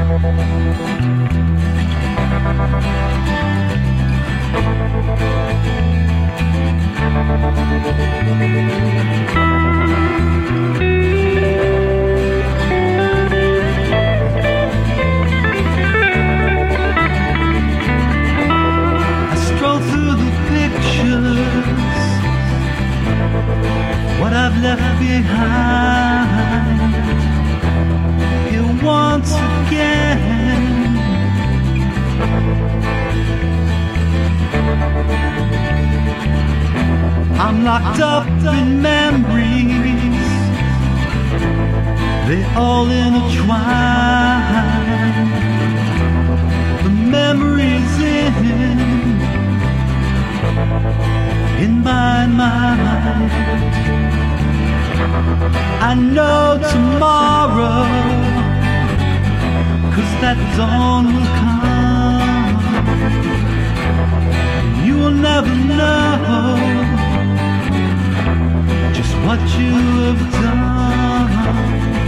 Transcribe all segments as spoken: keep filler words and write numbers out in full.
What I've left behind here once again. I'm locked up in memories, they all intertwine. The memories in in my mind. I know tomorrow, 'cause that dawn will come. You will never know just what you have done.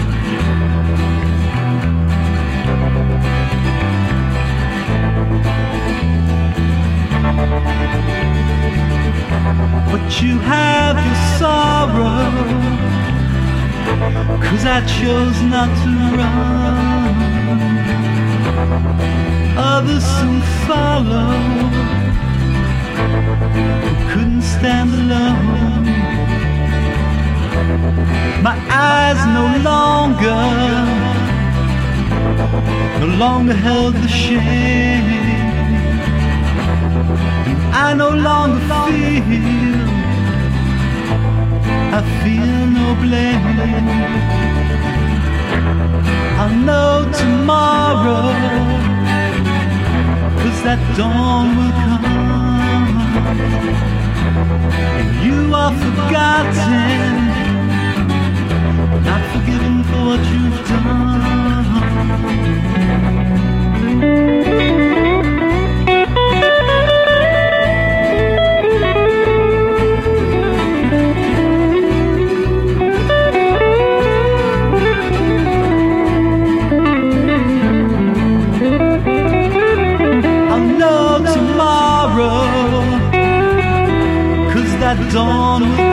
But you have your sorrow, 'cause I chose not to run. Others soon follow, who couldn't stand alone. My eyes no longer, no longer held the shame. And I no longer feel, I feel no blame. I'll know tomorrow, 'cause that dawn will come. And you are forgotten, not forgiven for what you've done. That dawn will